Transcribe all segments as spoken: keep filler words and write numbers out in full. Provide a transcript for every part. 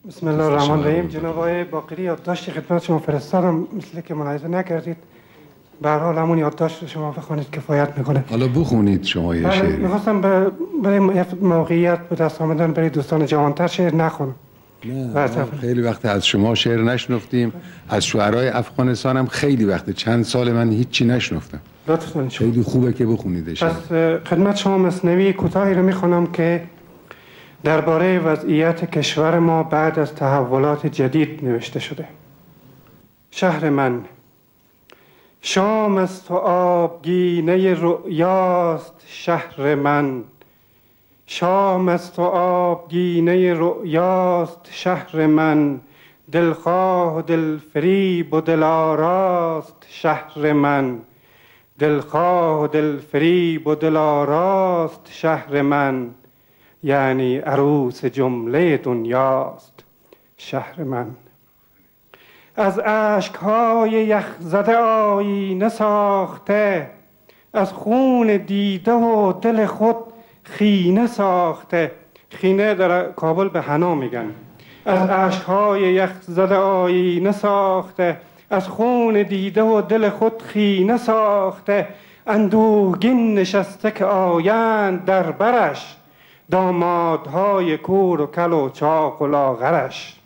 بسم الله الرحمن الرحیم. جناب آقای باقری، یادداشتی خدمت شما فرستادم، مثل که ملاحظه نکردید. به هر حال همون یادداشت رو شما بخونید کفایت میکنه. حالا بخونید شما یه شعر. میخواستم برای موقعیت به دست آمدن برای دوستان جوانتر شعر نخونم. نه خیلی وقت از شما شعر نشنفتیم، از شعرهای افغانستان هم خیلی وقت، چند سال من هیچی نشنفتم. لطفاً خیلی خوبه که بخونیدش. پس خدمت شما مثنوی کوتاهی رو میخونم که درباره وضعیت کشور ما بعد از تحولات جدید نوشته شده. شهر من، شام از تو آبگینه رؤیاست شهر من. شام از تو آبگینه رؤیاست شهر من. دلخواه و دلفریب و دلاراست شهر من. دلخواه و دلفریب و دلاراست شهر من. یعنی عروس جمله دنیاست شهر من. از اشکهای یخزده آیینه ساخته، از خون دیده و دل خود خینه ساخته. خینه در کابل به حنا میگن. از اشکهای یخزده آیینه ساخته، از خون دیده و دل خود خینه ساخته. اندوهگین نشسته که آیند در برش، دامادهای کور و کل و چاق و لاغرش.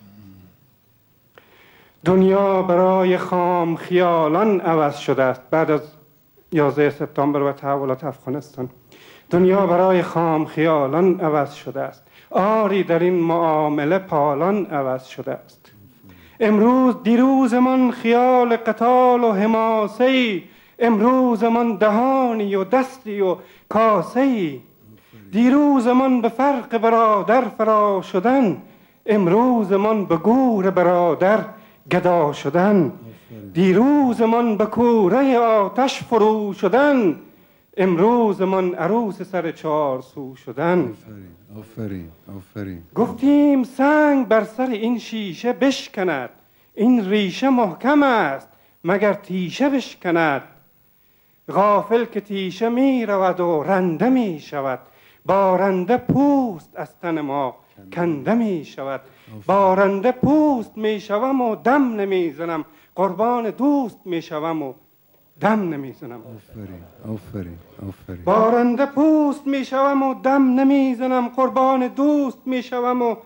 دنیا برای خام خیالان عوض شده است بعد از یازده سپتامبر و تحولات افغانستان. دنیا برای خام خیالان عوض شده است. آری در این معامله پالان عوض شده است. امروز دیروزمان خیال قتال و حماسه‌ای، امروزمان دهانی و دستی و کاسه‌ای. دیروزمان به فرق برادر فرا شدن، امروزمان به گور برادر گدا شدن. دیروزمان به کوره آتش فرو شدن، امروزمان عروس سر چار سو شدن. آفرین آفرین. گفتیم سنگ بر سر این شیشه بشکند، این ریشه محکم است مگر تیشه بشکند. غافل که تیشه می رود و رنده می شود، بارنده پوست از تن ما کنده می شود. بارنده پوست می شوم و دم نمی زنم، قربان دوست می شوم و دم نمی زنم. آفرین آفرین آفرین. بارنده پوست می شوم و دم نمی زنم، قربان دوست می شوم و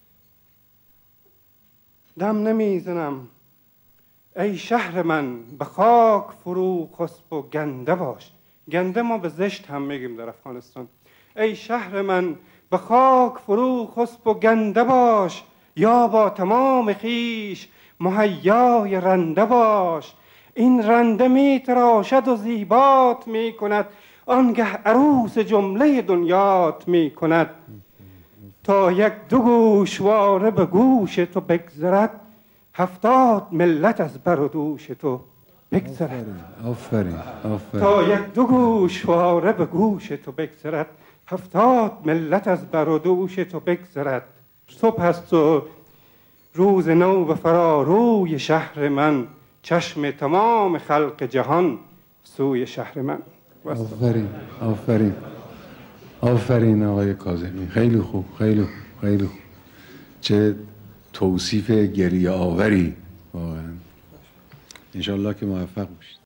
دم نمی زنم. ای شهر من، به خاک فرو خسب و گنده باش. گنده ما به زشت هم میگیم در افغانستان. ای شهر من، به خاک فرو خسب و گنده باش، یا با تمام خیش مهیای رنده باش. این رنده می تراشد و زیبات می کند، آنگه عروس جمله دنیات می کند. تا یک دو گوشواره به گوش تو بگذرد، هفتاد ملت از بر و دوش تو بگذرد. آفرین آفرین. تا یک دو گوشواره به گوش تو بگذرد، هفتاد ملت از بر و دوش تو بگذرد. صبح است و روز نو به فراروی شهر من، چشم تمام خلق جهان سوی شهر من. آفرین آفرین آفرین آقای کاظمی. خیلی خوب خیلی خوب خیلی خوب. چه توصیف گریه آوری واقعا. انشالله که موفق باشید.